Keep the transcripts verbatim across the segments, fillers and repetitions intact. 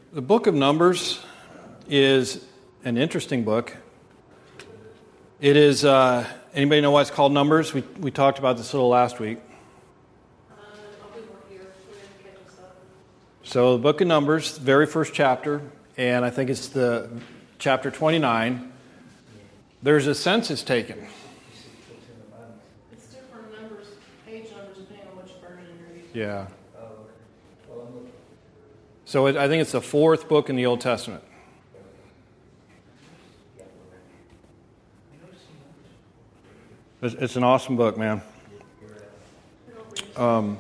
The book of Numbers is an interesting book. It is, uh, anybody know why it's called Numbers? We we talked about this a little last week. So the book of Numbers, the very first chapter, and I think it's the chapter twenty-nine, there's a census taken. It's different numbers, page numbers, depending on which version you're using. Yeah. So it, I think it's the fourth book in the Old Testament. It's, it's an awesome book, man. Um,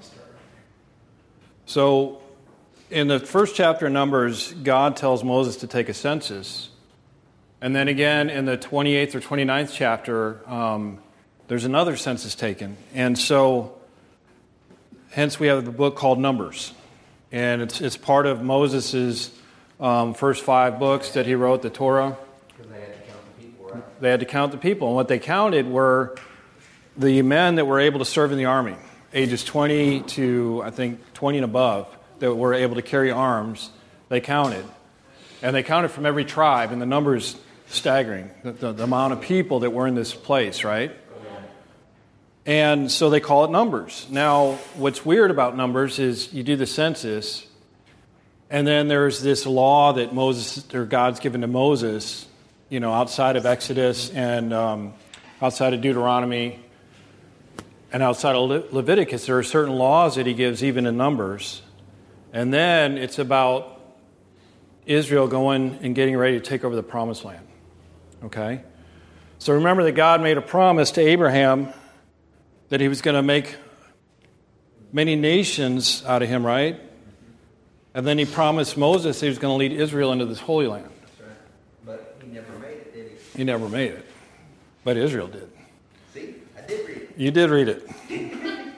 so in the first chapter of Numbers, God tells Moses to take a census. And then again in the twenty-eighth or twenty-ninth chapter, um, there's another census taken. And so, hence we have the book called Numbers. And it's it's part of Moses' um, first five books that he wrote, the Torah. Because they had to count the people, right? They had to count the people. And what they counted were the men that were able to serve in the army, ages twenty to, I think, twenty and above, that were able to carry arms. They counted. And they counted from every tribe, and the number's staggering, the, the, the amount of people that were in this place, right? And so they call it Numbers. Now, what's weird about Numbers is you do the census, and then there's this law that Moses or God's given to Moses, you know, outside of Exodus and um, outside of Deuteronomy and outside of Le- Leviticus. There are certain laws that he gives even in Numbers. And then it's about Israel going and getting ready to take over the Promised Land. Okay? So remember that God made a promise to Abraham that he was going to make many nations out of him, right? And then he promised Moses he was going to lead Israel into this Holy Land. That's right. But he never made it, did he? He never made it. But Israel did. See? I did read it. You did read it.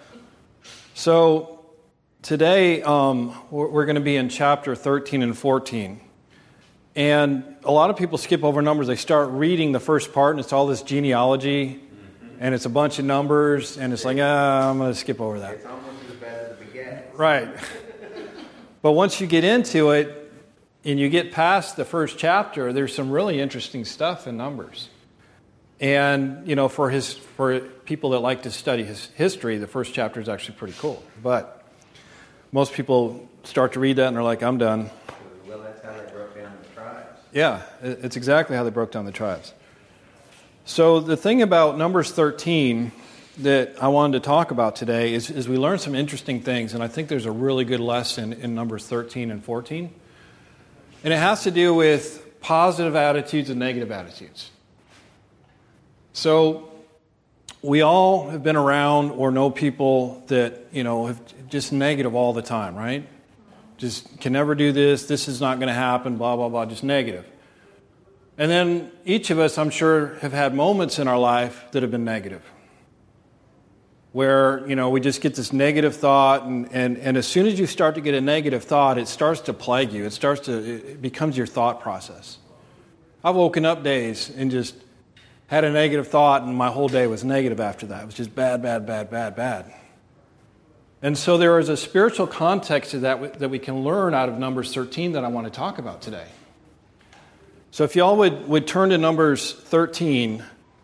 So today um, we're, we're going to be in chapter thirteen and fourteen. And a lot of people skip over Numbers. They start reading the first part, and it's all this genealogy. And it's a bunch of numbers, and it's like, ah, I'm going to skip over that. It's almost as bad as the beginning. Right. But once you get into it, and you get past the first chapter, there's some really interesting stuff in Numbers. And, you know, for his for people that like to study his history, the first chapter is actually pretty cool. But most people start to read that, and they're like, I'm done. Well, that's how they broke down the tribes. Yeah, it's exactly how they broke down the tribes. So the thing about Numbers thirteen that I wanted to talk about today is, is we learned some interesting things, and I think there's a really good lesson in Numbers thirteen and fourteen. And it has to do with positive attitudes and negative attitudes. So we all have been around or know people that, you know, have just negative all the time, right? Just can never do this, this is not going to happen, blah, blah, blah, just negative. And then each of us, I'm sure, have had moments in our life that have been negative. Where, you know, we just get this negative thought, and, and, and as soon as you start to get a negative thought, it starts to plague you. It starts to, it becomes your thought process. I've woken up days and just had a negative thought, and my whole day was negative after that. It was just bad, bad, bad, bad, bad. And so there is a spiritual context to that that we can learn out of Numbers thirteen that I want to talk about today. So if y'all would, would turn to Numbers thirteen,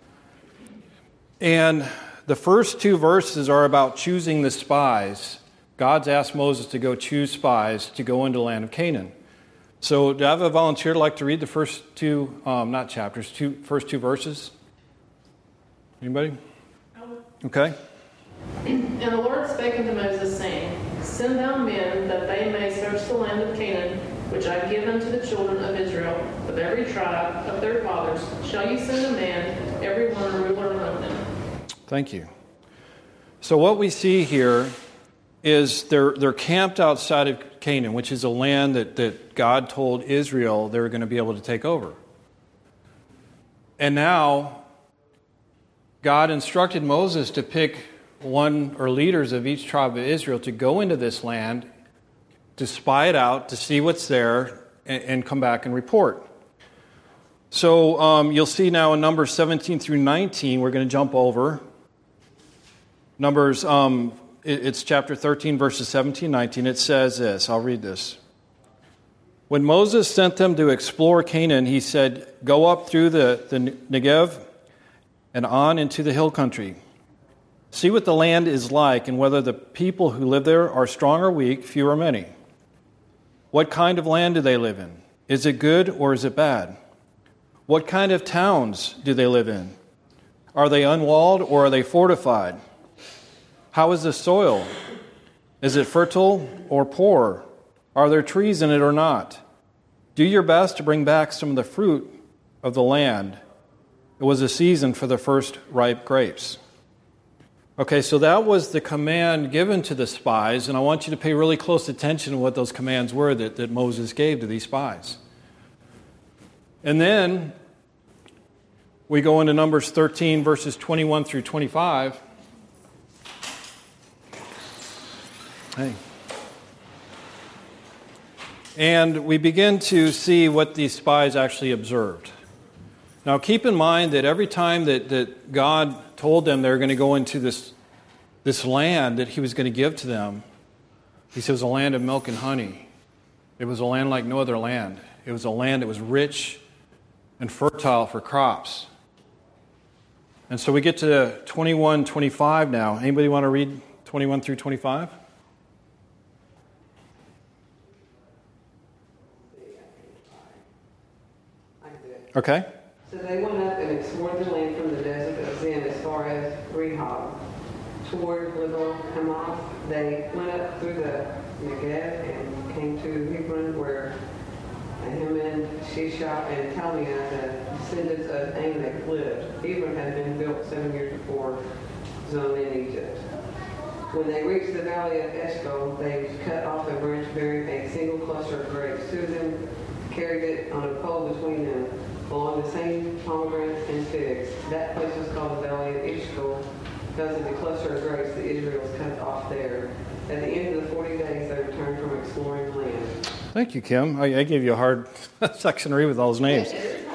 and the first two verses are about choosing the spies. God's asked Moses to go choose spies to go into the land of Canaan. So do I have a volunteer to like to read the first two, um, not chapters, two first two verses? Anybody? Okay. And the Lord spake unto Moses, saying, Send thou men, that they may search the land of Canaan, which I give unto the children of Israel, of every tribe of their fathers, shall you send a man, every one a ruler among them. Thank you. So what we see here is they're they're camped outside of Canaan, which is a land that, that God told Israel they were going to be able to take over. And now God instructed Moses to pick one or leaders of each tribe of Israel to go into this land, to spy it out, to see what's there, and, and come back and report. So um, you'll see now in Numbers seventeen through nineteen, we're going to jump over. Numbers, um, it, it's chapter thirteen, verses seventeen, nineteen. It says this. I'll read this. When Moses sent them to explore Canaan, he said, "Go up through the, the Negev and on into the hill country. See what the land is like and whether the people who live there are strong or weak, few or many. What kind of land do they live in? Is it good or is it bad? What kind of towns do they live in? Are they unwalled or are they fortified? How is the soil? Is it fertile or poor? Are there trees in it or not? Do your best to bring back some of the fruit of the land. It was a season for the first ripe grapes." Okay, so that was the command given to the spies, and I want you to pay really close attention to what those commands were that, that Moses gave to these spies. And then we go into Numbers thirteen, verses twenty-one through twenty-five. Hey. And we begin to see what these spies actually observed. Now, keep in mind that every time that, that God told them they were going to go into this, this land that he was going to give to them, he said it was a land of milk and honey. It was a land like no other land. It was a land that was rich and fertile for crops. And so we get to twenty-one, twenty-five now. Anybody want to read twenty-one through twenty-five? Okay. So they went up and explored the land from the desert of Zin as far as Rehob. Toward Lebo Hamath, they went up through the Negev and came to Hebron, where Ahiman, Shishak, and Talmai, the descendants of Anak, lived. Hebron had been built seven years before Zon in Egypt. When they reached the valley of Eshcol, they cut off a branch bearing a single cluster of grapes. Two of them carried it on a pole between them, along the same pomegranates and figs. That place was called the Valley of Eshcol because of the cluster of grapes the Israelites cut off there. At the end of the forty days, they returned from exploring the land. Thank you, Kim. I, I gave you a hard section to read with all those names.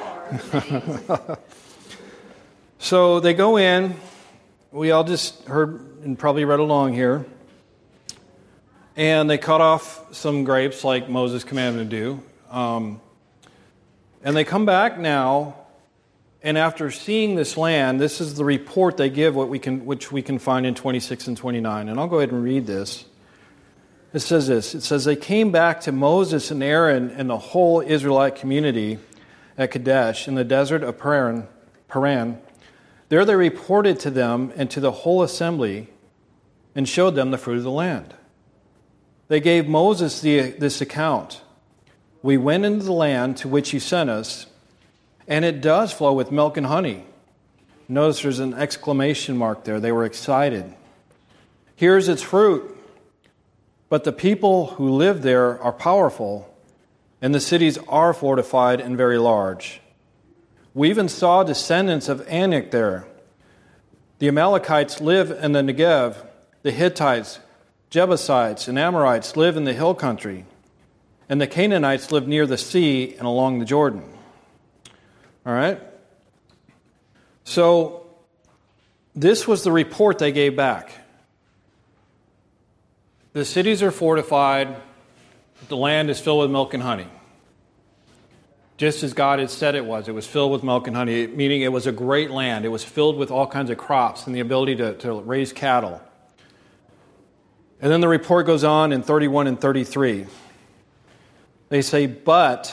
So they go in. We all just heard and probably read along here. And they cut off some grapes like Moses commanded them to do. Um, and they come back now, and after seeing this land, this is the report they give, what we can, which we can find in twenty-six and twenty-nine. And I'll go ahead and read this. It says this. It says, "They came back to Moses and Aaron and the whole Israelite community at Kadesh in the desert of Paran. Paran. There they reported to them and to the whole assembly and showed them the fruit of the land. They gave Moses the, this account. We went into the land to which you sent us, and it does flow with milk and honey." Notice there's an exclamation mark there. They were excited. "Here's its fruit. But the people who live there are powerful, and the cities are fortified and very large. We even saw descendants of Anak there. The Amalekites live in the Negev. The Hittites, Jebusites, and Amorites live in the hill country. And the Canaanites live near the sea and along the Jordan." All right? So, this was the report they gave back. The cities are fortified. The land is filled with milk and honey. Just as God had said it was. It was filled with milk and honey, meaning it was a great land. It was filled with all kinds of crops and the ability to, to raise cattle. And then the report goes on in thirty-one and thirty-three. They say, but,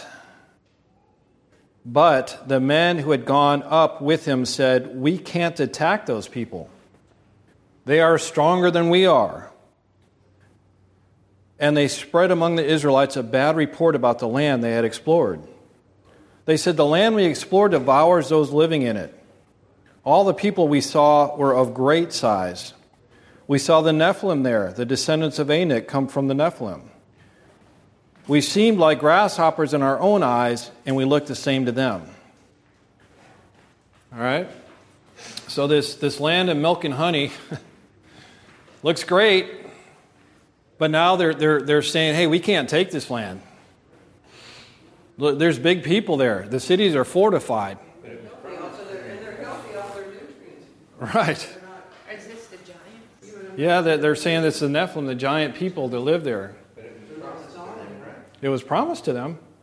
but the men who had gone up with him said, "We can't attack those people. They are stronger than we are." And they spread among the Israelites a bad report about the land they had explored. They said, "The land we explored devours those living in it. All the people we saw were of great size. We saw the Nephilim there. The descendants of Anak come from the Nephilim. We seemed like grasshoppers in our own eyes, and we looked the same to them." All right? So this, this land of milk and honey looks great, but now they're, they're, they're saying, hey, we can't take this land. Look, there's big people there. The cities are fortified. And they're healthy off their nutrients. Right. Is this the giant? Yeah, they're, they're saying it's the Nephilim, the giant people that live there. It was promised to them.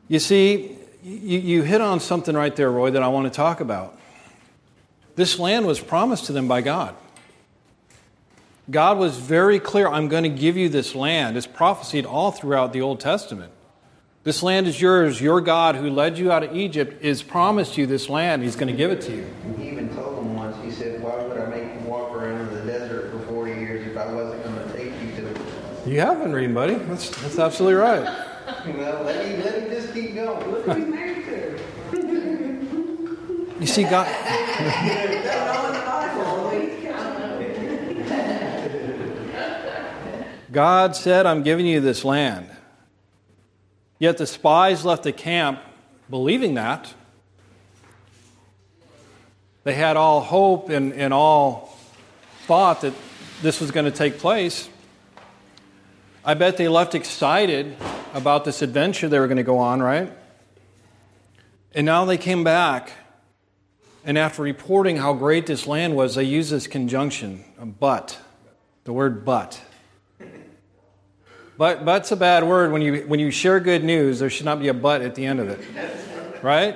You see, you, you hit on something right there, Roy, that I want to talk about. This land was promised to them by God. God was very clear, I'm going to give you this land. It's prophesied all throughout the Old Testament. This land is yours. Your God who led you out of Egypt has promised you this land. He's going to give it to you. He even told them once, he said, why would I make you walk around in the desert for forty years if I wasn't going to take you to it? You have been reading, buddy. That's, that's absolutely right. Well, let him, let him just keep going. Look who he's married to. You see, God... God said, I'm giving you this land. Yet the spies left the camp believing that. They had all hope and, and all thought that this was going to take place. I bet they left excited about this adventure they were going to go on, right? And now they came back, and after reporting how great this land was, they used this conjunction, a but, the word but. But but's a bad word. When you when you share good news, there should not be a but at the end of it. Right?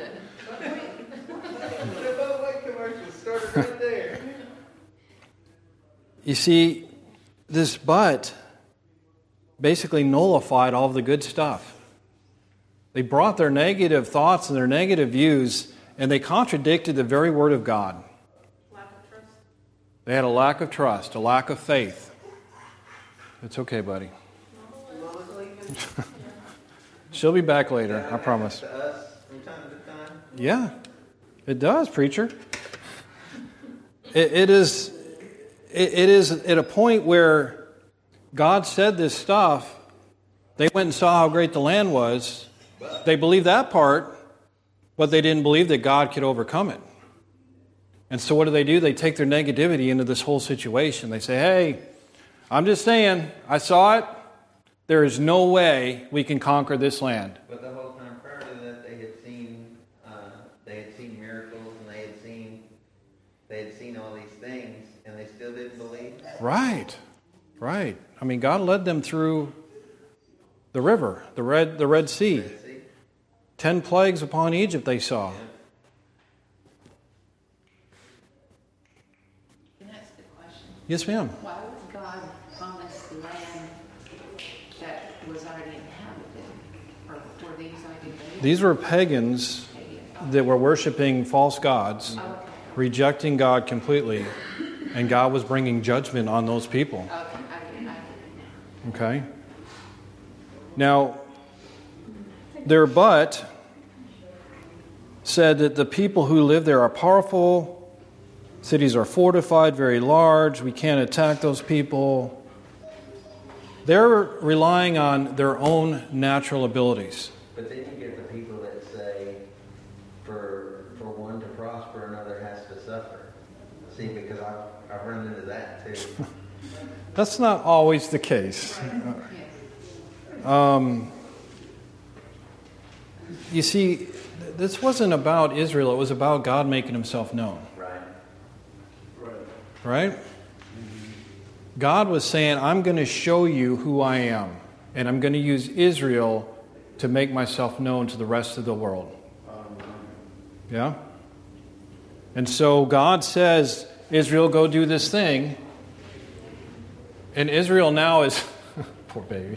You see, this but basically nullified all of the good stuff. They brought their negative thoughts and their negative views, and they contradicted the very word of God. Lack of trust. They had a lack of trust, a lack of faith. It's okay, buddy. She'll be back later, I promise. To us from time to time. Yeah, it does, preacher. It, it is. It, it is at a point where God said this stuff. They went and saw how great the land was. They believed that part, but they didn't believe that God could overcome it. And so what do they do? They take their negativity into this whole situation. They say, hey, I'm just saying, I saw it. There is no way we can conquer this land. But the whole time prior to that, they had seen, uh, they had seen miracles, and they had seen, they had seen all these things, and they still didn't believe. Right, right. I mean, God led them through the river, the Red, the Red Sea. Red Sea. Ten plagues upon Egypt they saw. Can I ask a question? Yes, ma'am. Why would God promise land that was already inhabited? Or were these already made? These were pagans that were worshiping false gods, Okay. rejecting God completely, and God was bringing judgment on those people. Okay, I get it. Okay? Now, their but said that the people who live there are powerful, cities are fortified, very large, we can't attack those people. They're relying on their own natural abilities. But then you get the people that say, for for one to prosper, another has to suffer. See, because I've, I've run into that too. That's not always the case. Um, you see, this wasn't about Israel. It was about God making himself known. Right. Right? God was saying, I'm going to show you who I am. And I'm going to use Israel to make myself known to the rest of the world. Yeah? And so God says, Israel, go do this thing. And Israel now is... Poor baby.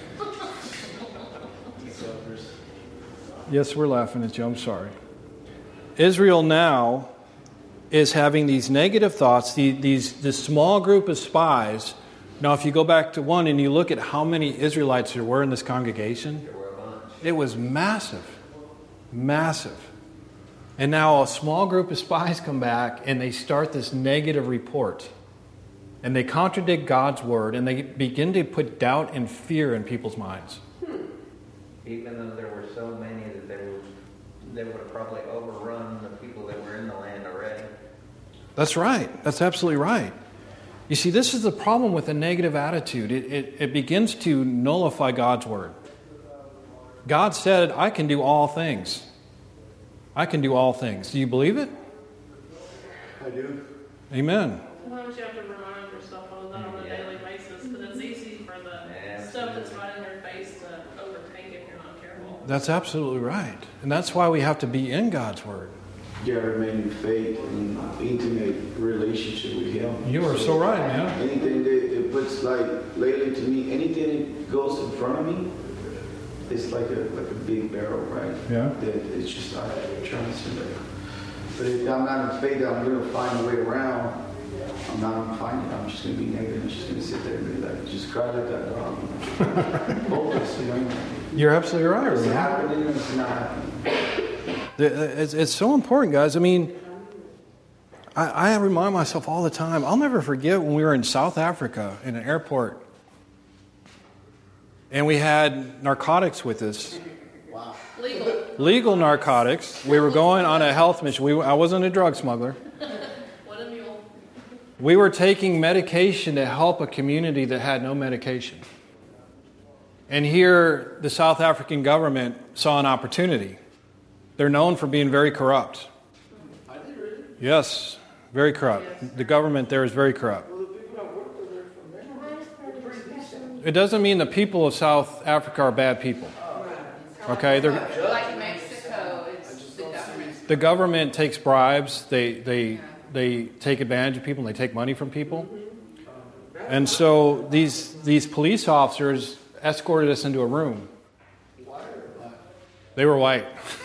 Yes, we're laughing at you. I'm sorry. Israel now is having these negative thoughts, the, these this small group of spies. Now, if you go back to one and you look at how many Israelites there were in this congregation, There were a bunch. it was massive. Massive. And now a small group of spies come back and they start this negative report. And they contradict God's word and they begin to put doubt and fear in people's minds. Even though there were so many that they were, they would have probably overrun the people that were in the land already. That's right. That's absolutely right. You see, this is the problem with a negative attitude. It, it, it begins to nullify God's word. God said, I can do all things. I can do all things. Do you believe it? I do. Amen. Sometimes you have to remind yourself of that on a Yeah. daily basis, because it's easy for the Yeah. stuff that's right in your face to overtake if you're not careful. That's absolutely right. And that's why we have to be in God's Word. You gotta remain in faith and intimate relationship with Him. You are so, so right, man. Anything that it puts, like, lately to me, anything that goes in front of me, it's like a like a big barrel, right? Yeah. That it's just like trying to survive. But if I'm not in faith that I'm gonna find a way around, I'm not gonna find it. I'm just gonna be negative. I'm just gonna sit there and be like, just cry like that dog. Hopeless, you know. You're absolutely right. It's Man. happening. It's not happening. It's, it's so important, guys. I mean, I, I remind myself all the time. I'll never forget when we were in South Africa in an airport, and we had narcotics with us. Wow. Legal. Legal narcotics. We were going on a health mission. We, I wasn't a drug smuggler. What a mule. We were taking medication to help a community that had no medication. And here, the South African government saw an opportunity. They're known for being very corrupt. Yes, very corrupt. The government there is very corrupt. It doesn't mean the people of South Africa are bad people. Okay, they're Like Mexico, it's the government. the government takes bribes. They they they take advantage of people and they take money from people. And so these these police officers escorted us into a room. They were white.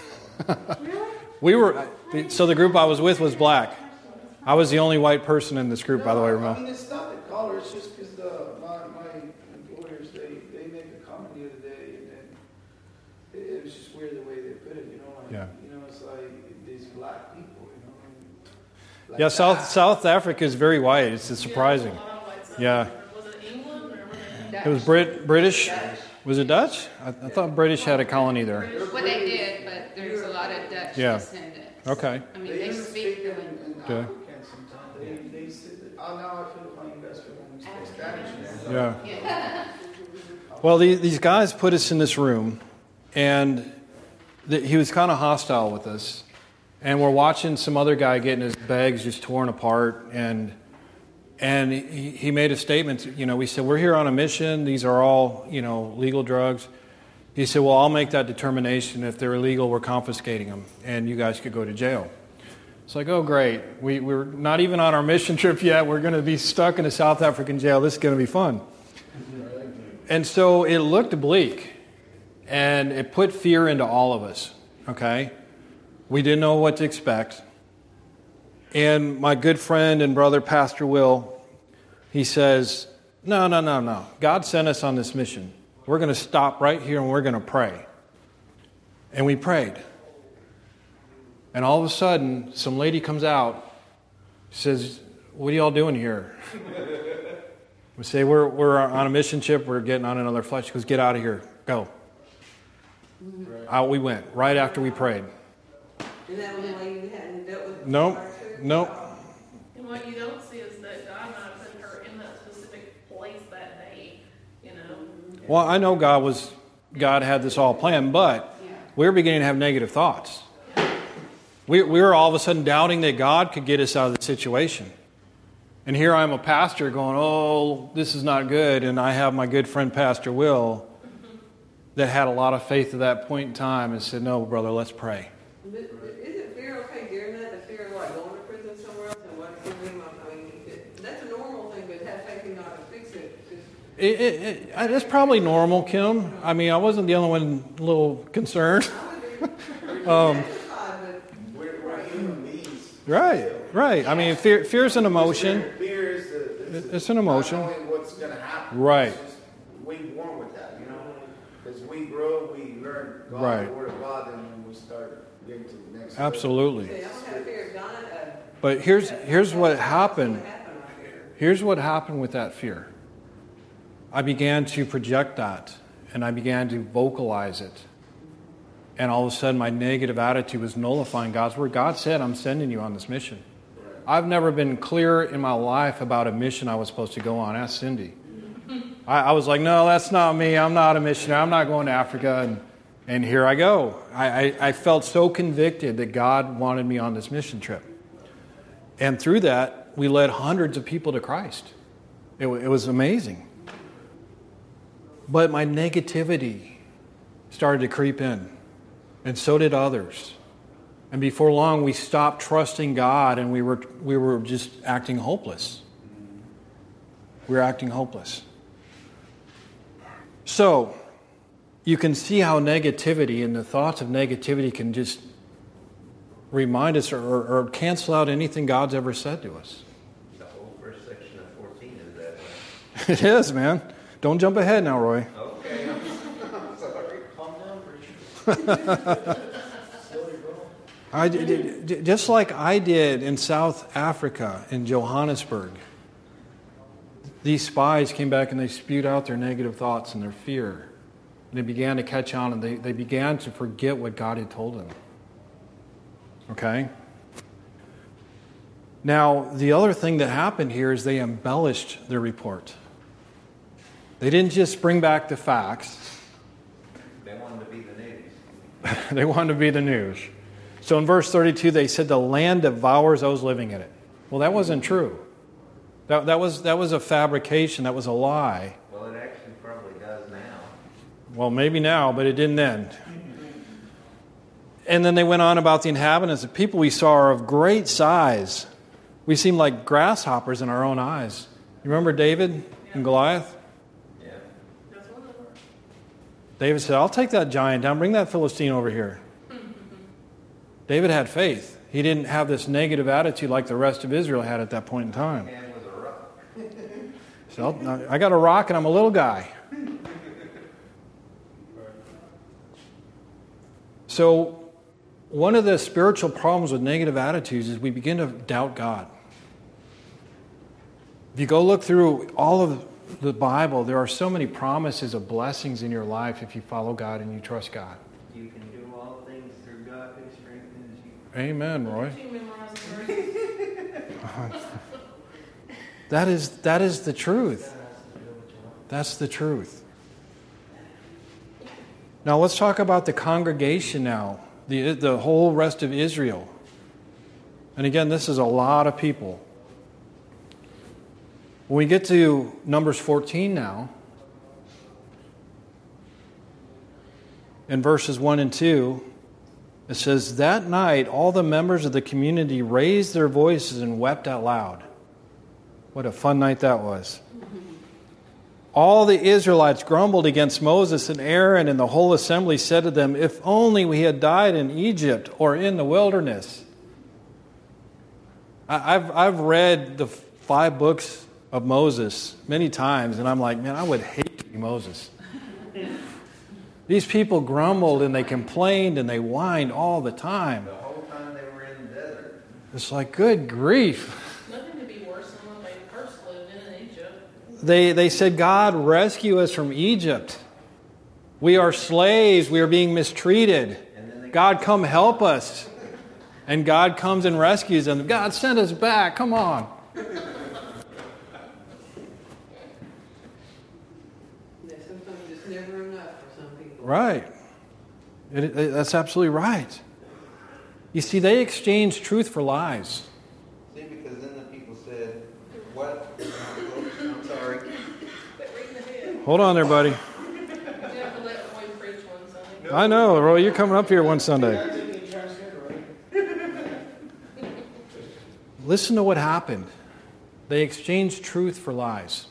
We were so the group I was with was black. I was the only white person in this group, by the way, I Ramon. mean, it's not the color. It's just because the my, my employers they, they make a comment the other day, and then it, it was just weird the way they put it. You know, like, Yeah. you know, it's like these black people. You know, and like Yeah, South that. South Africa is very white. It's, it's surprising. Yeah. Was it England or was it? It was Brit British. Was it Dutch? I, I thought British had a colony there. Well, they did, but there's a lot of Dutch Yeah. descendants. Okay. I mean, they speak in, fluent. in Okay. African sometimes. They, they say that, oh, now I feel like my best friend when we speak Spanish. Yeah. Yeah. Well, the, these guys put us in this room, and the, he was kind of hostile with us. And we're watching some other guy getting his bags just torn apart, and and he, he made a statement. You know, we said, we're here on a mission. These are all, you know, legal drugs. He said, well, I'll make that determination. If they're illegal, we're confiscating them, and you guys could go to jail. It's like, oh, great. We, we're not even on our mission trip yet. We're going to be stuck in a South African jail. This is going to be fun. And so it looked bleak, and it put fear into all of us, okay? We didn't know what to expect. And my good friend and brother, Pastor Will, he says, no, no, no, no. God sent us on this mission. We're going to stop right here and we're going to pray. And we prayed. And all of a sudden, some lady comes out, says, what are y'all doing here? We say, we're we're on a mission trip. We're getting on another flight. She goes, get out of here. Go. Right. Out we went, right after we prayed. And that was the lady we hadn't dealt with? Nope. Nope. And what you don't see is that God might have put her in that specific place that day, you know. Well, I know God was God had this all planned, but we were beginning to have negative thoughts. We, we were all of a sudden doubting that God could get us out of the situation. And here I'm a pastor going, oh, this is not good. And I have my good friend, Pastor Will, that had a lot of faith at that point in time and said, no, brother, let's pray. Isn't fear okay during that? The fear of like going to prison somewhere else and what it can mean? I mean, it, that's a normal thing, but have faith in God to fix it. Just, It, it, it, it's probably normal, Kim. I mean, I wasn't the only one a little concerned. um, We're, we're human beings. right, right. I mean, fear, fear is an emotion. Fear is the, the It's an emotion. Not knowing what's going to happen. Right. It's just, we born with that, you know. Because we grow, we learn God, Right. the Word of God, and then we start getting to the next Absolutely. say, I don't have fear of God. Uh, But here's here's what happened. what happened right there. Here's what happened with that fear. I began to project that, and I began to vocalize it. And all of a sudden, my negative attitude was nullifying God's word. God said, I'm sending you on this mission. I've never been clear in my life about a mission I was supposed to go on. Ask Cindy. I, I was like, no, that's not me. I'm not a missionary. I'm not going to Africa. And, and here I go. I, I, I felt so convicted that God wanted me on this mission trip. And through that, we led hundreds of people to Christ. It, it was amazing. But my negativity started to creep in. And so did others. And before long, we stopped trusting God and we were we were just acting hopeless. We were acting hopeless. So, you can see how negativity and the thoughts of negativity can just remind us or, or, or cancel out anything God's ever said to us. The whole first section of fourteen is that way. It is, man. Don't jump ahead now, Roy. Okay, I'm sorry. Calm down, Richard. I did, just like I did in South Africa, in Johannesburg. These spies came back and they spewed out their negative thoughts and their fear. And they began to catch on and they, they began to forget what God had told them. Okay? Now, the other thing that happened here is they embellished their report. They didn't just bring back the facts. They wanted to be the news. They wanted to be the news. So in verse thirty-two, they said the land devours those living in it. Well, that wasn't true. That, that was that was a fabrication. That was a lie. Well, it actually probably does now. Well, maybe now, but it didn't then. And then they went on about the inhabitants. The people we saw are of great size. We seem like grasshoppers in our own eyes. You remember David and Goliath? Yeah. David said, I'll take that giant down. Bring that Philistine over here. David had faith. He didn't have this negative attitude like the rest of Israel had at that point in time. And was a rock. So I got a rock and I'm a little guy. So one of the spiritual problems with negative attitudes is we begin to doubt God. If you go look through all of the Bible, there are so many promises of blessings in your life if you follow God and you trust God. You can do all things through God who strengthens you. Amen, Roy. Did you memorize the verse? That is that is the truth. That's the truth. Now let's talk about the congregation now, the the whole rest of Israel. And again, this is a lot of people. When we get to Numbers fourteen now, in verses one and two, it says, that night all the members of the community raised their voices and wept out loud. What a fun night that was. All the Israelites grumbled against Moses and Aaron, and the whole assembly said to them, if only we had died in Egypt or in the wilderness. I've, I've read the five books of Moses many times, and I'm like, man, I would hate to be Moses. These people grumbled and they complained and they whined all the time. The whole time they were in the desert. It's like, good grief. Nothing could be worse than what they first lived in in Egypt. They, they said, God, rescue us from Egypt. We are slaves. We are being mistreated. God, come help us. And God comes and rescues them. God, send us back. Come on. Sometimes it's never enough for some people. Right. It, it, that's absolutely right. You see, they exchanged truth for lies. See, because then the people said, what? I'm sorry. Quit reading ahead. Hold on there, buddy. You have to let Roy preach one Sunday. I know, Roy, you're coming up here one Sunday. Listen to what happened. They exchanged truth for lies.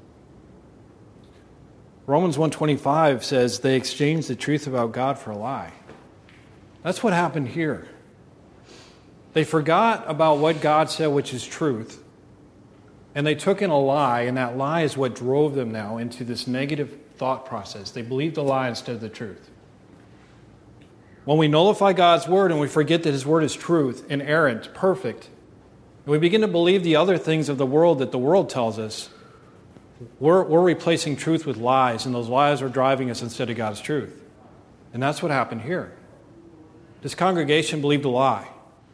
Romans one twenty-five says they exchanged the truth about God for a lie. That's what happened here. They forgot about what God said, which is truth, and they took in a lie, and that lie is what drove them now into this negative thought process. They believed the lie instead of the truth. When we nullify God's word and we forget that his word is truth, inerrant, perfect, and we begin to believe the other things of the world that the world tells us, we're, we're replacing truth with lies, and those lies are driving us instead of God's truth. And that's what happened here. This congregation believed a lie.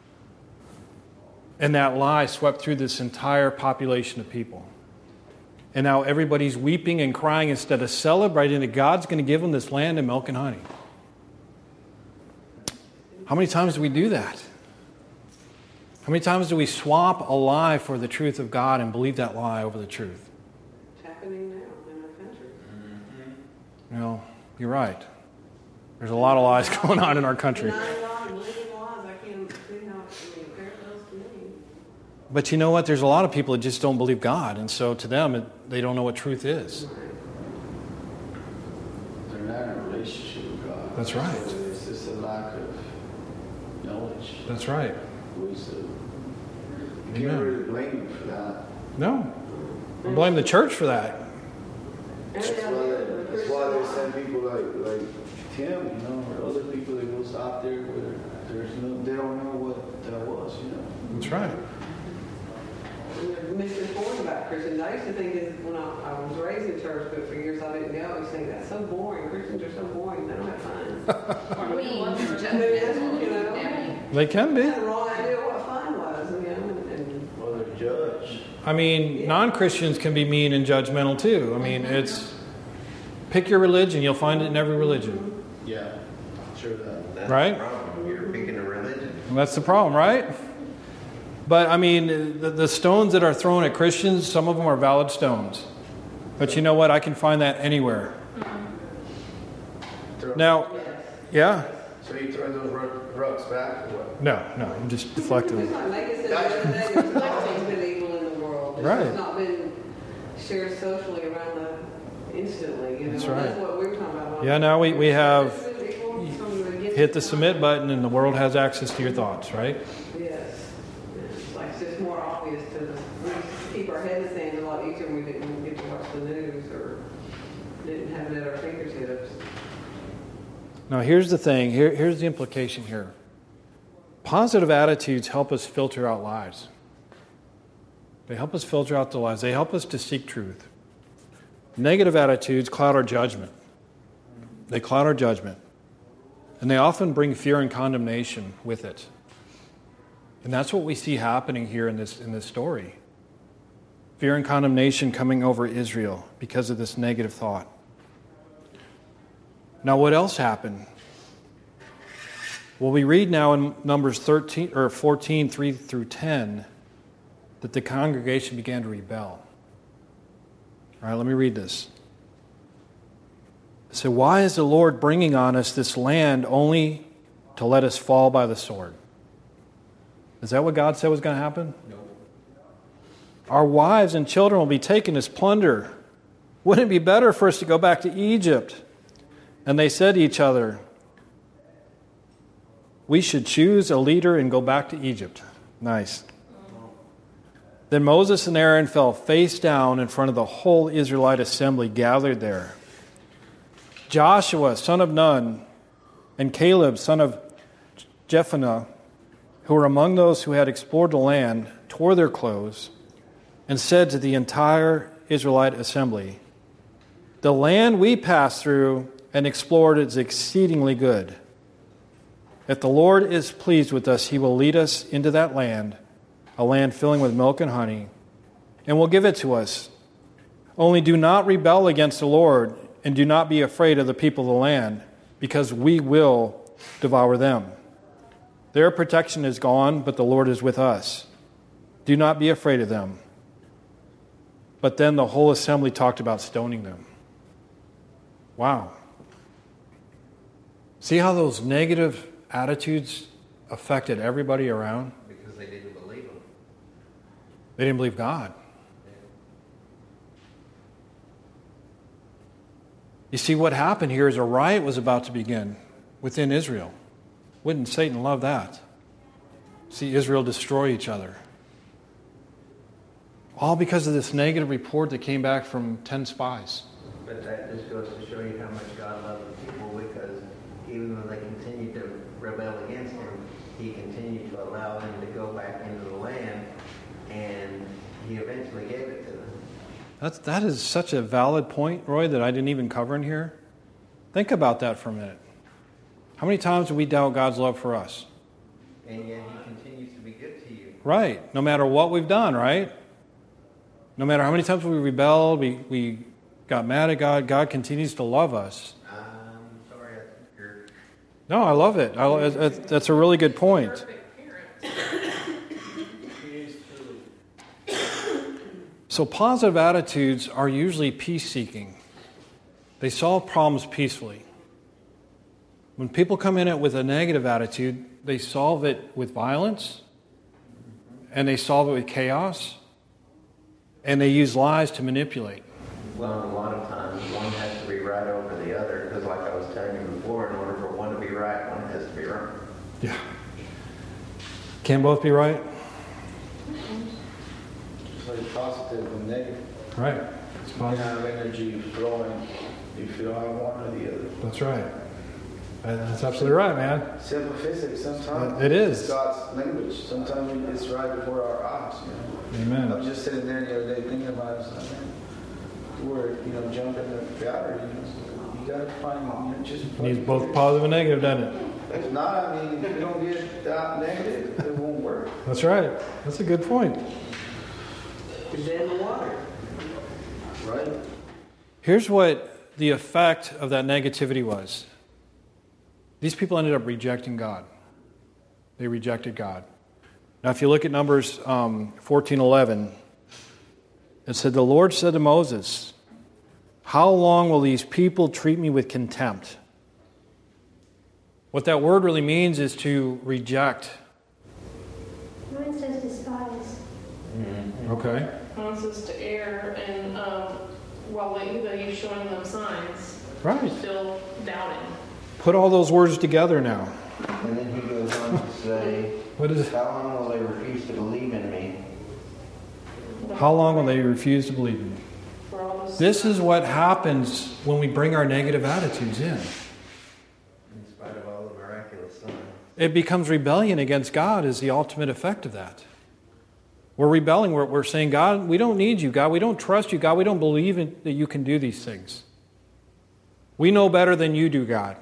And that lie swept through this entire population of people. And now everybody's weeping and crying instead of celebrating that God's going to give them this land and milk and honey. How many times do we do that? How many times do we swap a lie for the truth of God and believe that lie over the truth? It's happening now in our country. You know, you're right. There's a lot of lies going on in our country. Denying God and living lies, I can't see how, I mean, parallels to me. But you know what? There's a lot of people that just don't believe God. And so to them, it, they don't know what truth is. They're not in a relationship with God. That's right. So it's just a lack of knowledge, That's right. wisdom. You can't Amen. really blame them for that. No. I blame the church for that. That's why they, that's why they send people like like Tim, you know, or other people that goes out there where there's no, they don't know what that was, you know. That's right. And they're misinformed about Christians. I used to think this when I, I was raised in church, but for years I didn't know. I used to think that's so boring. Christians are so boring. They don't have fun. Or we You judgmental, know, I mean, They can I be. had the wrong idea what fun was, you know. And, Well, they're judged. I mean, non-Christians can be mean and judgmental too. I mean, it's pick your religion. You'll find it in every religion. Yeah, sure that. That's Right? the problem. You're picking a religion. And that's the problem, right? But I mean, the, the stones that are thrown at Christians, some of them are valid stones. But you know what? I can find that anywhere. Now, yeah? So you throw those ru- rugs back or what? No, no, I'm just deflecting It's them. like Megan said the other day, there's always been evil in the world. It's Right. just not been shared socially around the instantly, you know. That's And right. That's what we're talking about. Yeah, now we, we have Hit hit the submit button and the world has access to your thoughts, right? Yes. It's like it's just more obvious to us. We used to keep our head in the sand a lot easier when we didn't get to watch the news or didn't have it at our fingertips. Now, here's the thing. Here, here's the implication here. Positive attitudes help us filter out lies. They help us filter out the lies. They help us to seek truth. Negative attitudes cloud our judgment. They cloud our judgment. And they often bring fear and condemnation with it. And that's what we see happening here in this, in this story. Fear and condemnation coming over Israel because of this negative thought. Now, what else happened? Well, we read now in Numbers thirteen or fourteen, three through ten, that the congregation began to rebel. All right, let me read this. It said, "Why is the Lord bringing on us this land only to let us fall by the sword?" Is that what God said was going to happen? No. "Our wives and children will be taken as plunder. Wouldn't it be better for us to go back to Egypt?" And they said to each other, "We should choose a leader and go back to Egypt." Nice. Then Moses and Aaron fell face down in front of the whole Israelite assembly gathered there. Joshua, son of Nun, and Caleb, son of Jephunneh, who were among those who had explored the land, tore their clothes and said to the entire Israelite assembly, "The land we passed through and explored is exceedingly good. If the Lord is pleased with us, he will lead us into that land, a land filling with milk and honey, and will give it to us. Only do not rebel against the Lord, and do not be afraid of the people of the land, because we will devour them. Their protection is gone, but the Lord is with us. Do not be afraid of them." But then the whole assembly talked about stoning them. Wow. See how those negative attitudes affected everybody around? Because they didn't believe him. They didn't believe God. You see, what happened here is a riot was about to begin within Israel. Wouldn't Satan love that? See Israel destroy each other. All because of this negative report that came back from ten spies. But that just goes to show you how much God loved the people, because even though they continued to rebel against him, he continued to allow them to go back into the land, and he eventually gave it to them. That's, that is such a valid point, Roy, that I didn't even cover in here. Think about that for a minute. How many times do we doubt God's love for us? And yet he continues to be good to you. Right. No matter what we've done, right? No matter how many times we rebelled, we, we got mad at God, God continues to love us. I'm sorry, I think you're... No, I love it. I, that's a really good point. Perfect parents. So positive attitudes are usually peace-seeking. They solve problems peacefully. When people come in it with a negative attitude, they solve it with violence, and they solve it with chaos, and they use lies to manipulate. Well, a lot of times one has to be right over the other, because like I was telling you before, in order for one to be right, one has to be wrong. Yeah. Can both be right? It's like positive and negative. Right. It's You positive. have energy flowing. If you don't have one or the other. That's right. That's absolutely right, man. Simple physics sometimes. It is. It's God's language. Sometimes it's right before our eyes. You know? I Amen. was just sitting there the other day thinking about it. I was like, man, we're, you know, jumping the battery. You know, you gotta find, you know, just. It needs both positive and negative, doesn't it? If not, I mean, if you don't get that negative, it won't work. That's right. That's a good point. It's in the water. Right? Here's what the effect of that negativity was. These people ended up rejecting God. They rejected God. Now, if you look at Numbers um, fourteen eleven, it said, "The Lord said to Moses, how long will these people treat me with contempt?" What that word really means is to reject. Mine says despise. Okay. Mine says to err, and um, while they, that he's showing them signs, Right. they're still doubting. Put all those words together now. And then he goes on to say, What is it? how long will they refuse to believe in me? How long will they refuse to believe in me? For all those This is what happens when we bring our negative attitudes in. In spite of all the miraculous signs. It becomes rebellion against God is the ultimate effect of that. We're rebelling. We're, we're saying, God, we don't need you. God, we don't trust you. God, we don't believe in, that you can do these things. We know better than you do, God.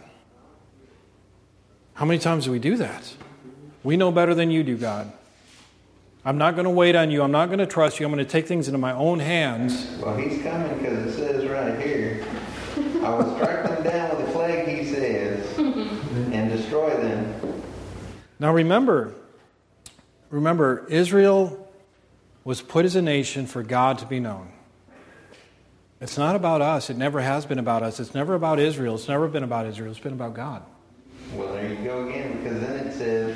How many times do we do that? We know better than you do, God. I'm not going to wait on you. I'm not going to trust you. I'm going to take things into my own hands. Well, he's coming because it says right here, I will strike them down with a plague, he says, and destroy them. Now remember, remember, Israel was put as a nation for God to be known. It's not about us. It never has been about us. It's never about Israel. It's never been about Israel. It's been about God. Well, there you go again, because then it says,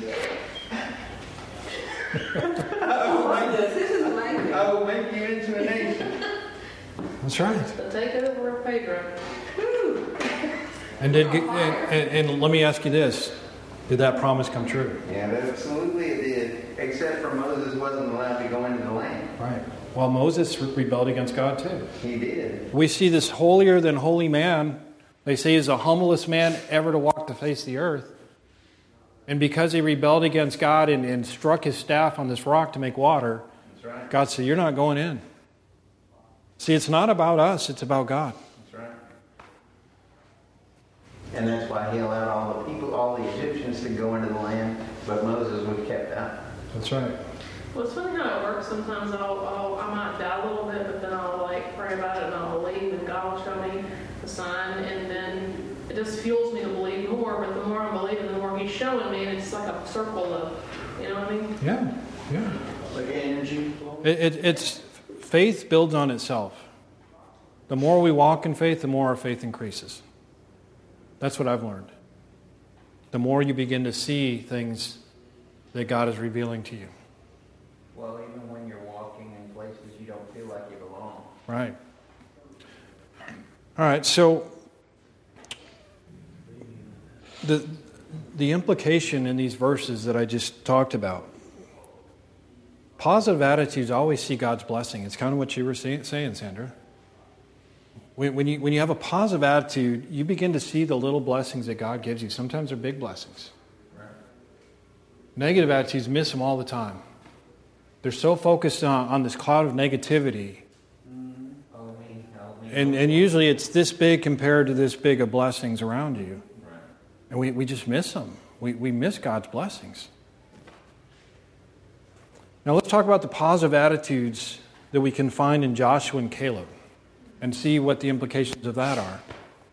Oh, like this. This is amazing. I will make you into a nation. That's right. the takeover of Pedro. And did and, and, and let me ask you this: did that promise come true? Yeah, absolutely it did. Except for Moses wasn't allowed to go into the land. Right. Well, Moses rebelled against God too. He did. We see this holier than holy man. They say he's the humblest man ever to walk the face of the earth. And because he rebelled against God and, and struck his staff on this rock to make water, That's right. God said, "You're not going in." See, it's not about us, it's about God. That's right. And that's why he allowed all the people, all the Egyptians to go into the land, but Moses was kept out. That's right. Well, it's funny how it works. Sometimes I'll, I'll, I might doubt a little bit, but then I'll like pray about it and I'll believe, and God will show me the sign, and then it just fuels me to believe more. But the more I'm believing, the more He's showing me, and it's like a circle of, you know what I mean? Yeah, yeah. Like energy flow. It, it, it's faith builds on itself. The more we walk in faith, the more our faith increases. That's what I've learned. The more you begin to see things that God is revealing to you. Well, even when you're walking in places you don't feel like you belong. Right. All right, so the the implication in these verses that I just talked about, positive attitudes always see God's blessing. It's kind of what you were say, saying, Sandra. When, when you when you have a positive attitude, you begin to see the little blessings that God gives you. Sometimes they're big blessings. Right. Negative attitudes miss them all the time. They're so focused on, on this cloud of negativity. Oh, me, help me. And, and usually it's this big compared to this big of blessings around you. Right. And we, we just miss them. We, we miss God's blessings. Now let's talk about the positive attitudes that we can find in Joshua and Caleb and see what the implications of that are.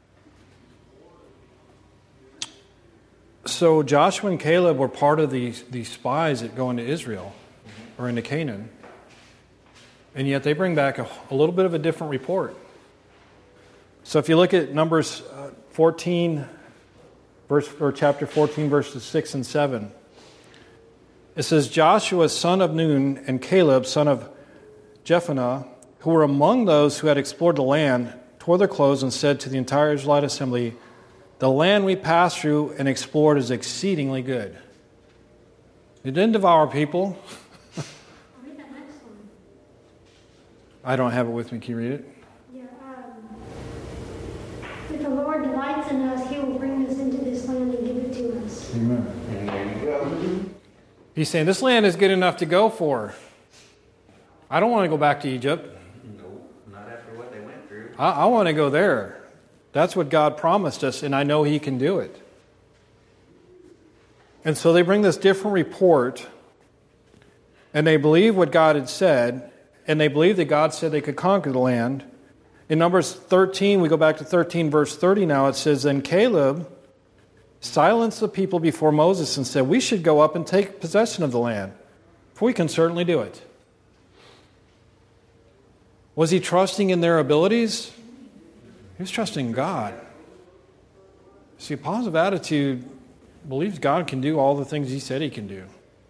So Joshua and Caleb were part of the, the spies that go into Israel or into Canaan. And yet they bring back a, a little bit of a different report. So if you look at Numbers uh, fourteen, verse or chapter fourteen, verses six and seven. It says, Joshua, son of Nun, and Caleb, son of Jephunneh, who were among those who had explored the land, tore their clothes and said to the entire Israelite assembly, the land we passed through and explored is exceedingly good. It didn't devour people. Read that next one. I don't have it with me. Can you read it? Yeah, um, if the Lord delights in us, He will bring us into this land and give it to us. Amen. And there you go. He's saying this land is good enough to go for. I don't want to go back to Egypt. No, not after what they went through. I, I want to go there. That's what God promised us, and I know He can do it. And so they bring this different report, and they believe what God had said, and they believe that God said they could conquer the land. In Numbers thirteen, we go back to thirteen, verse thirty now, it says, then Caleb silenced the people before Moses and said, we should go up and take possession of the land, for we can certainly do it. Was he trusting in their abilities? He was trusting God. See, a positive attitude believes God can do all the things He said He can do.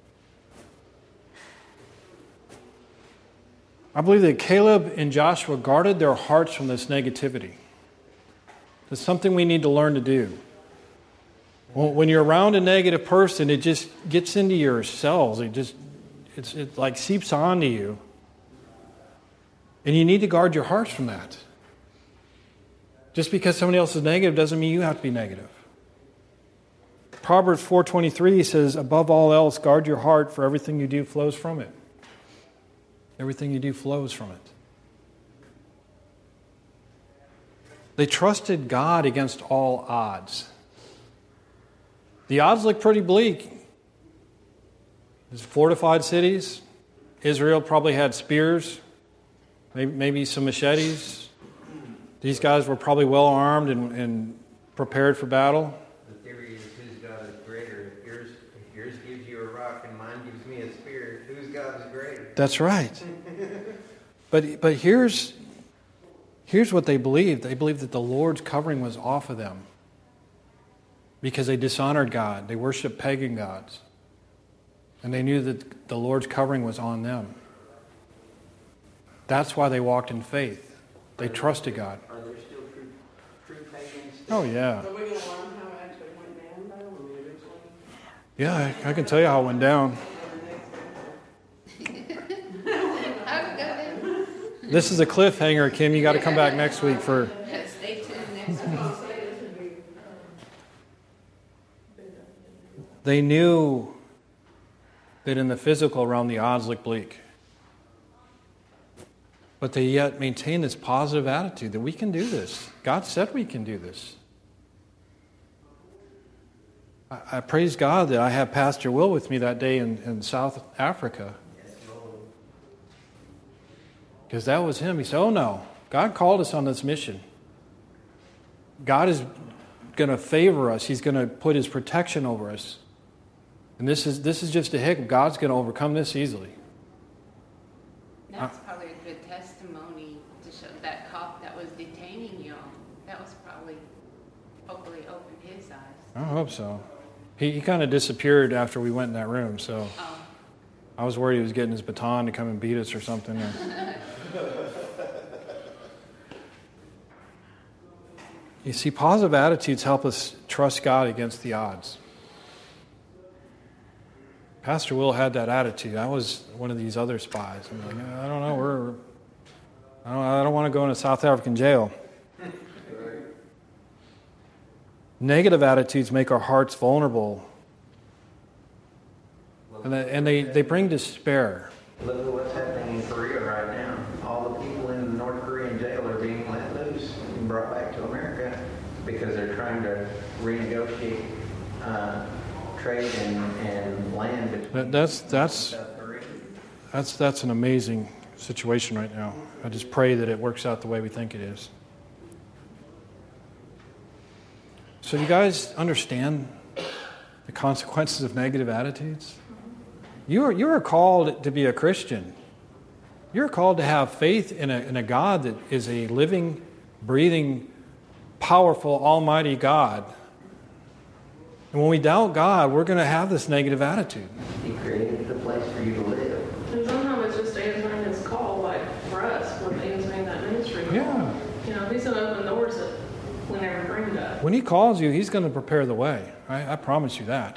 I believe that Caleb and Joshua guarded their hearts from this negativity. It's something we need to learn to do. When you're around a negative person, it just gets into your cells. It just, it's, it like seeps onto you. And you need to guard your hearts from that. Just because somebody else is negative doesn't mean you have to be negative. Proverbs four twenty-three says, above all else, guard your heart, for everything you do flows from it. Everything you do flows from it. They trusted God against all odds. The odds look pretty bleak. There's fortified cities. Israel probably had spears, maybe, maybe some machetes. These guys were probably well armed and, and prepared for battle. The theory is whose God is greater. If yours, if yours gives you a rock and mine gives me a spear, whose God is greater? That's right. But but here's here's what they believed. They believed that the Lord's covering was off of them because they dishonored God. They worshiped pagan gods. And they knew that the Lord's covering was on them. That's why they walked in faith. They trusted God. Are there still true, true pagans? Oh, yeah. So we're going to learn how it actually went down, though, when we originally... Yeah, I, I can tell you how it went down. This is a cliffhanger, Kim. You got to come back next week for... Stay tuned next week. They knew that in the physical realm the odds looked bleak. But they yet maintain this positive attitude that we can do this. God said we can do this. I, I praise God that I have Pastor Will with me that day in, in South Africa. Because that was him. He said, oh no, God called us on this mission. God is going to favor us. He's going to put His protection over us. And this is this is just a hiccup. God's going to overcome this easily. That's probably a good testimony to show that cop that was detaining y'all. That was probably, hopefully, opened his eyes. I hope so. He, he kind of disappeared after we went in that room, so Oh. I was worried he was getting his baton to come and beat us or something. You see, positive attitudes help us trust God against the odds. Pastor Will had that attitude. I was one of these other spies. I'm like, I don't know, we're, I don't, I don't want to go into South African jail. Negative attitudes make our hearts vulnerable. And they, and they, they bring despair. Look at what's happening in Korea right now. All the people in the North Korean jail are being let loose and brought back to America because they're trying to renegotiate uh, trade and, and land between That, that's that's South Korea. that's that's an amazing situation right now. I just pray that it works out the way we think it is. So you guys understand the consequences of negative attitudes? You are you are called to be a Christian. You're called to have faith in a in a God that is a living, breathing, powerful, almighty God. And when we doubt God, we're going to have this negative attitude. He created the place for you to live. And sometimes it's just answering his call, like for us, when answering that ministry call. Yeah. You know, he's going to open doors that we never dreamed of. When he calls you, he's going to prepare the way. Right? I promise you that.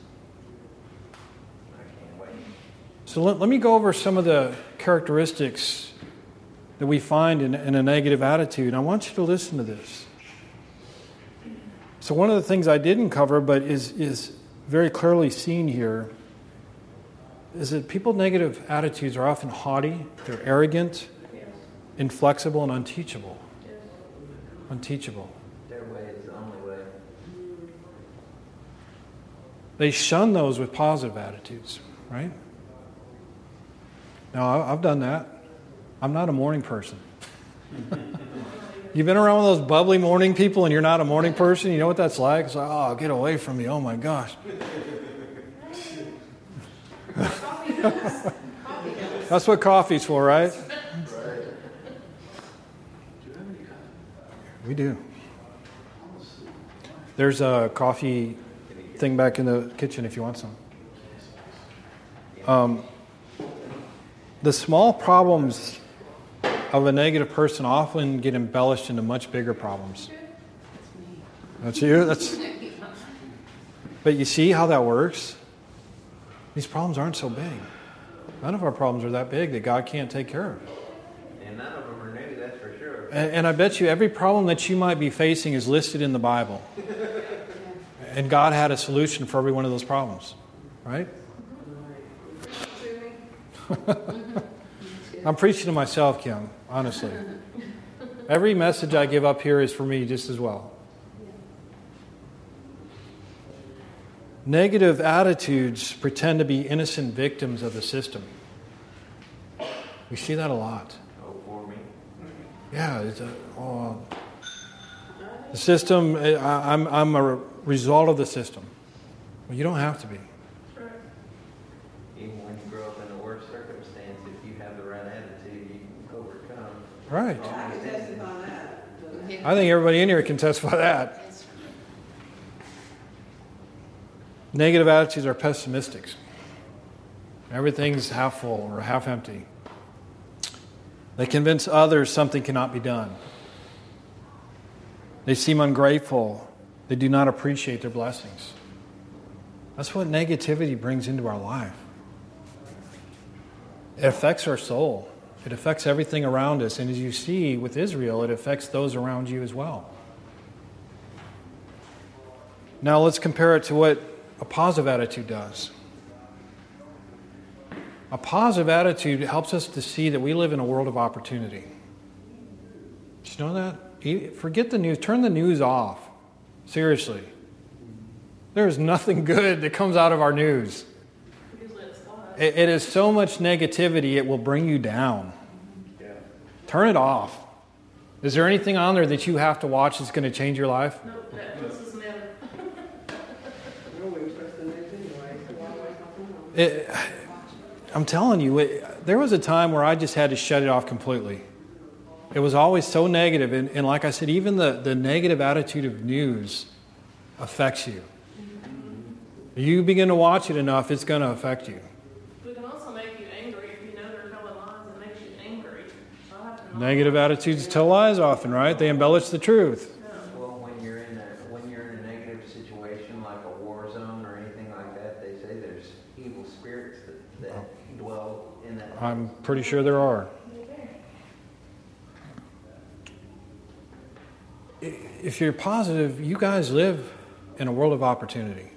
I can't wait. So let, let me go over some of the characteristics that we find in, in a negative attitude. I want you to listen to this. So one of the things I didn't cover, but is, is very clearly seen here, is that people's negative attitudes are often haughty, they're arrogant, Yes. inflexible, and unteachable. Yes. Unteachable. Their way is the only way. They shun those with positive attitudes, right? Now, I- I've done that. I'm not a morning person. You've been around those bubbly morning people and you're not a morning person? You know what that's like? It's like, oh, get away from me. Oh, my gosh. That's what coffee's for, right? We do. There's a coffee thing back in the kitchen if you want some. Um, the small problems of a negative person often get embellished into much bigger problems. That's you? That's. But you see how that works? These problems aren't so big. None of our problems are that big that God can't take care of. And none of them are new, that's for sure. And, and I bet you every problem that you might be facing is listed in the Bible. And God had a solution for every one of those problems. Right? I'm preaching to myself, Kim, honestly. Every message I give up here is for me just as well. Negative attitudes pretend to be innocent victims of the system. We see that a lot. Oh, for me. Yeah, it's a, oh, the system, I, I'm, I'm a result of the system. Well, you don't have to be. Even when you grow up in the worst circumstance, if you have the right attitude, you can overcome. Right. I can testify that. I think everybody in here can testify that. That's right. Negative attitudes are pessimistic. Everything's half full or half empty. They convince others something cannot be done. They seem ungrateful. They do not appreciate their blessings. That's what negativity brings into our life. It affects our soul. It affects everything around us. And as you see with Israel, it affects those around you as well. Now let's compare it to what a positive attitude does. A positive attitude helps us to see that we live in a world of opportunity. Did you know that? Forget the news. Turn the news off. Seriously. There is nothing good that comes out of our news. Usually it's lies. It, it is so much negativity, it will bring you down. Yeah. Turn it off. Is there anything on there that you have to watch that's going to change your life? Nope, that puts us never. We're always supposed to news anyway, so why waste my time? It, I'm telling you, it, there was a time where I just had to shut it off completely. It was always so negative, and, and like I said, even the, the negative attitude of news affects you. You begin to watch it enough, it's going to affect you. We can also make you angry if you know they're telling lies. It makes you angry. I'll have to know. Negative attitudes tell lies often, right? They embellish the truth. Well, when you're in a when you're in a negative situation like a war zone or anything like that, they say there's evil spirits that, that dwell in that. I'm pretty sure there are. If you're positive, you guys live in a world of opportunity.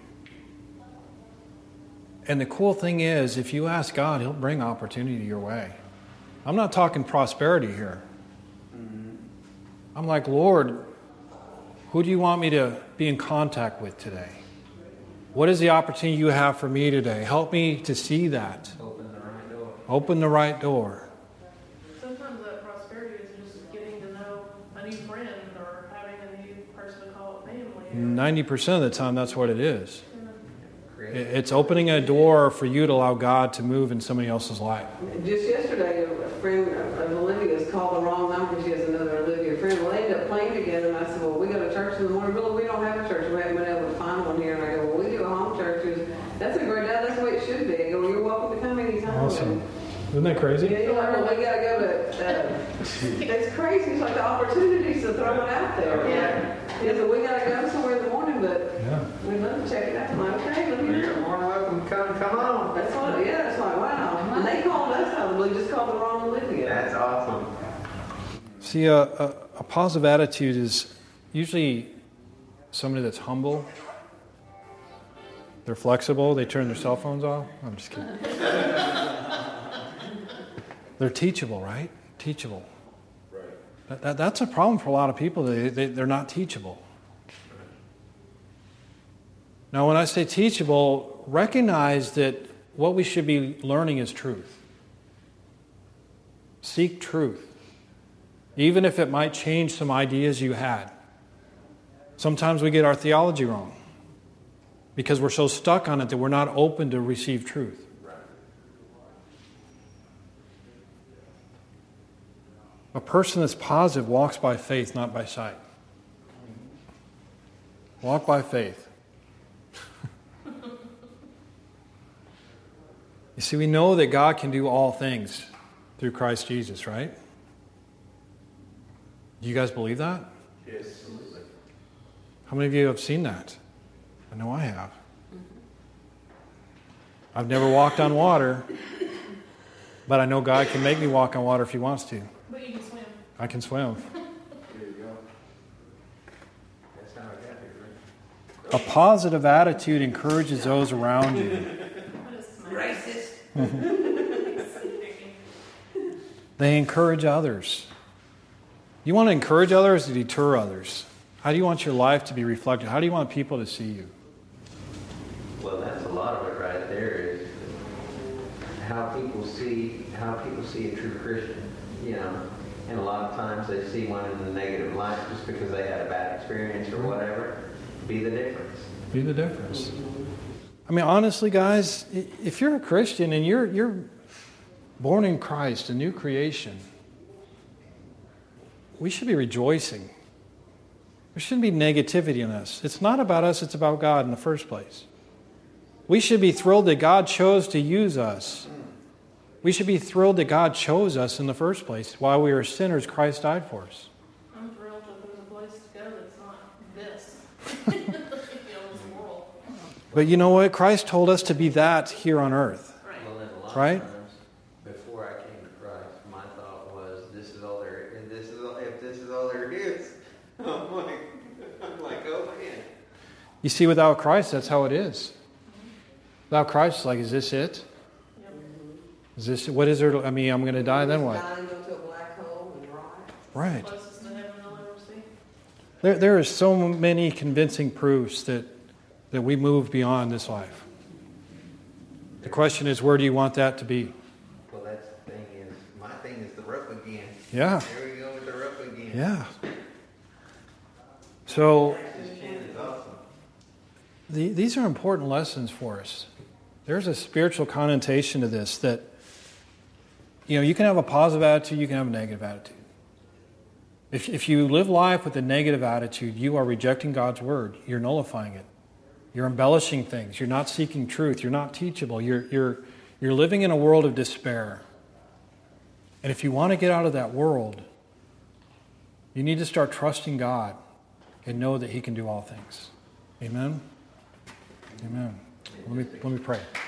And the cool thing is, if you ask God, He'll bring opportunity your way. I'm not talking prosperity here. I'm like, Lord, who do you want me to be in contact with today? What is the opportunity you have for me today? Help me to see that. Open the right door. Open the right door. Sometimes that prosperity is just getting to know a new friend or having a new person to call it family. ninety percent of the time, that's what it is. Create. It's opening a door for you to allow God to move in somebody else's life. Just yesterday, a friend of Olivia's called the wrong number. She has another Olivia friend. Well, they ended up playing together, and I said, well, we go to church in the morning. Really, we don't have a church. We haven't been able to find one here. And I go, awesome. Isn't that crazy? Yeah, you're like, well, we gotta go to, uh, it's crazy, it's like the opportunities to throw it out there. Yeah. Yeah, so we gotta go somewhere in the morning, but Yeah. we'd love to check it out. I'm like, okay, let me You're know. more than welcome to come, come on. That's what, yeah, it's like, wow. And they called us out of the blue, just called the wrong Olivia. That's awesome. See, a, a, a positive attitude is usually somebody that's humble. They're flexible. They turn their cell phones off. I'm just kidding. They're teachable, right? Teachable. Right. That, that, that's a problem for a lot of people. They, they, they're not teachable. Now, when I say teachable, recognize that what we should be learning is truth. Seek truth. Even if it might change some ideas you had. Sometimes we get our theology wrong because we're so stuck on it that we're not open to receive truth. A person that's positive walks by faith, not by sight. Walk by faith. You see, we know that God can do all things through Christ Jesus, right? Do you guys believe that? Yes. How many of you have seen that? I know I have. I've never walked on water, but I know God can make me walk on water if He wants to. But you can swim. I can swim. There you go. That's how I got here, right? A positive attitude encourages those around you. What is this? Racist. They encourage others. You want to encourage others or deter others? How do you want your life to be reflected? How do you want people to see you? Well, that's a lot of it right there is how people see how people see a true Christian, you know. And a lot of times they see one in the negative light just because they had a bad experience or whatever. Be the difference. Be the difference. I mean, honestly, guys, if you're a Christian and you're you're born in Christ, a new creation, we should be rejoicing. There shouldn't be negativity in us. It's not about us, it's about God in the first place. We should be thrilled that God chose to use us. We should be thrilled that God chose us in the first place. While we were sinners, Christ died for us. I'm thrilled that there's a place to go that's not this. You know, this world. But you know what? Christ told us to be that here on earth. Right. Well, then a lot Right? of times before I came to Christ, my thought was, "This is all there. And this is all, if this is all there is." I'm like, I'm like, oh man. You see, without Christ, that's how it is. Without Christ, it's like, is this it? Yep. Is this what is there? To, I mean, I'm going to die. Then what? Die and go to a black hole and rot. Right. Closest to heaven I'll ever see. There, there are so many convincing proofs that that we move beyond this life. The question is, where do you want that to be? Well, that's the thing is, my thing is the rope again. Yeah. There we go with the rope again. Yeah. So This chin is awesome. the, these are important lessons for us. There's a spiritual connotation to this that, you know, you can have a positive attitude, you can have a negative attitude. If, if you live life with a negative attitude, you are rejecting God's word. You're nullifying it. You're embellishing things. You're not seeking truth. You're not teachable. You're, you're, you're living in a world of despair. And if you want to get out of that world, you need to start trusting God and know that He can do all things. Amen? Amen. Let me, let me pray.